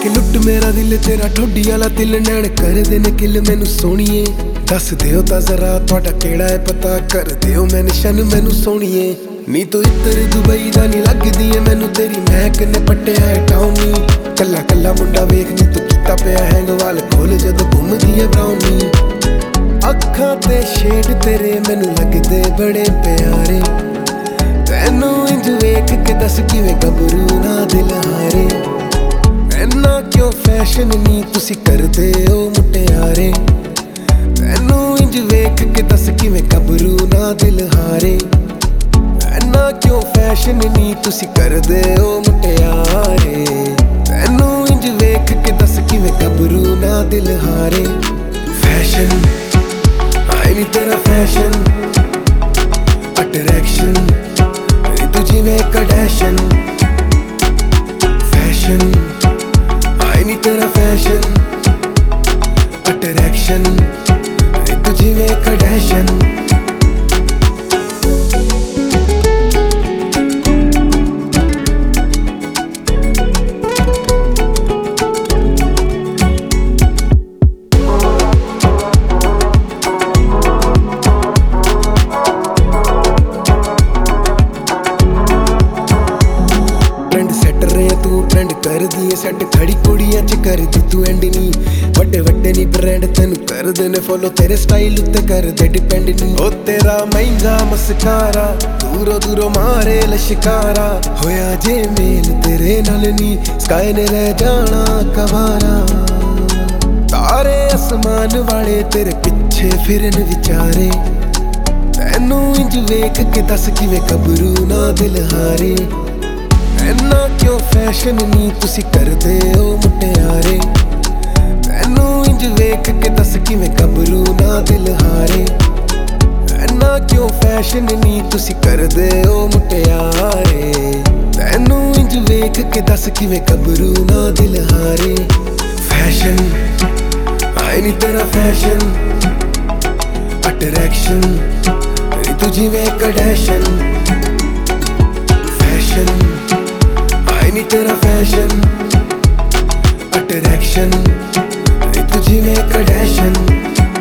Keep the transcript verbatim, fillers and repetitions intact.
के लुट मेरा दिल तेरा ठोडी वाला दिल नैन कर दे ने किल मैनू सोहणीए दस दिओ तां जरा तुहाडा किहड़ा है पता कर दिओ मैंशन मैनू सोहणीए नी तू इतर दुबई दा नी लगदी ऐ मैनू तेरी महक ने पट्टिया है टाउनी कल्ला कल्ला मुंडा वेख नी तू कीता पिया हैंग वाल खोल जदों घुमदी ऐ ब्राउनी अखां ते शेड तेरे मैनू लगदे बड़े प्यारे तैनू इंज वेख के दस किवें गबरू ना दिल हारे इन्ना क्यों फैशन नी तुसी करदे ओ मुटियारे तैनू इंज वेख के दस किवें गबरू ना दिल हारे इन्ना क्यों फैशन नी तुसी करदे ओ मुटियारे तैनू इंज वेख के दस किवें गबरू ना दिल हारे फैशन आई नी तेरा फैशन अट्रैक्शन तू जिवें कड़ैशन फैशन आई नी तेरा फैशन अट्रैक्शन तू जिवें कड़ैशन तू ट्रेंड कर दी सैट खड़ी कुड़ियां च कर दी तू एंड नी वड्डे वड्डे नी ब्रांड तेनू कर दे ने फॉलो तेरे स्टाइल उत्ते कर दे डिपेंड नी ओ तेरा महंगा मस्कारा दूरों दूरों मारे लश्कारा होया जे मेल तेरे नाल नी स्काई ने रह जाना कवारा तारे आसमान वाले तेरे पिछे फिरन विचारे तैनू इंज वेख के दस किवें गबरू ना दिल हारे इन्ना क्यों फैशन नी तुसी करदे ओ मुटियारे तैनू इंज वेख के दस किवें गबरू ना दिल हारे इन्ना क्यों फैशन नी तुसी करदे ओ मुटियारे तैनू इंज वेख के दस किवें गबरू ना दिल हारे फैशन आई नी तेरा फैशन अट्रैक्शन तू जिवें कड़ैशन फैशन नी तेरा फैशन अट्रैक्शन तू जिवें कड़ैशन